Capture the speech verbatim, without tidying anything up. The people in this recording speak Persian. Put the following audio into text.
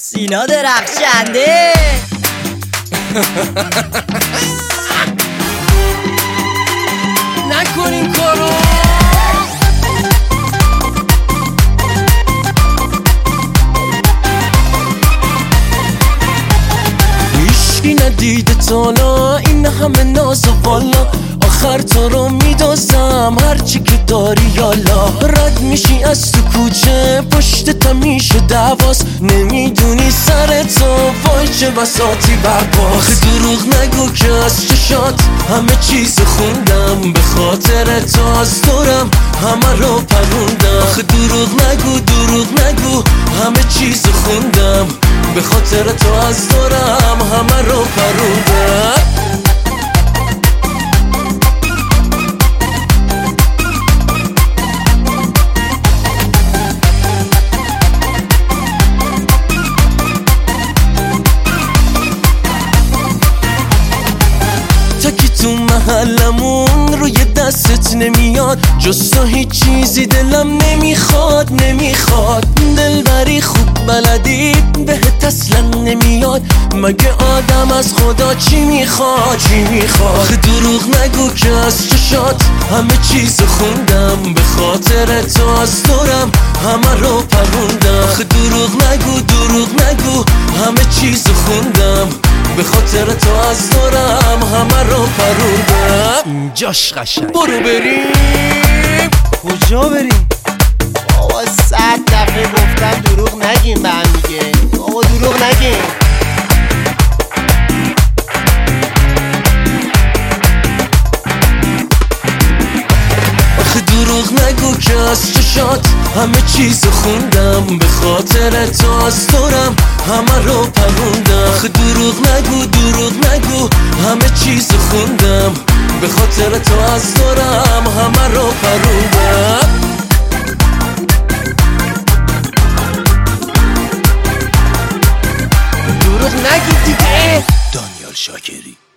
سینا درخشنده. نکن این کارو. هیچکی ندیده تالا این همه ناز و والا، آخر تو رو میدازم هرچی که داری یالا. رد میشی از تو کوچه پشت تا میشه دواست، نمیدونی سر تو وای چه بساتی برپاس. آخه دروغ نگو که از چشات همه چیز خوندم، به خاطر تو از دورم همه رو پروندم. آخه دروغ نگو دروغ نگو همه چیز خوندم، به خاطر تو از دورم همه رو پروندم. تو محلمون روی دستت نمیاد، جز تو هیچ چیزی دلم نمیخواد نمیخواد. دلبری خوب بلدی بهت اصلا نمیاد، مگه آدم از خدا چی میخواد چی میخواد. آخه دروغ نگو که از چشات همه چیز خوندم، به خاطر تو از دورم همه رو پروندم. آخه دروغ نگو دروغ نگو همه چیز خوندم، به خاطر تو از دورم همه رو پروندم. اینجاش قشنگ. برو بریم. کجا بریم؟ بابا صد دفعه گفتم دروغ نگیم به هم دیگه. بابا دروغ نگیم. دروغ نگو که از چشات همه چیز خوندم، به خاطر تو از دورم همه رو پروندم. آخه دروغ نگو دروغ نگو همه چیز خوندم، به خاطر تو از دورم همه رو پروندم. دروغ نگی دیگه. دانیال شاکری.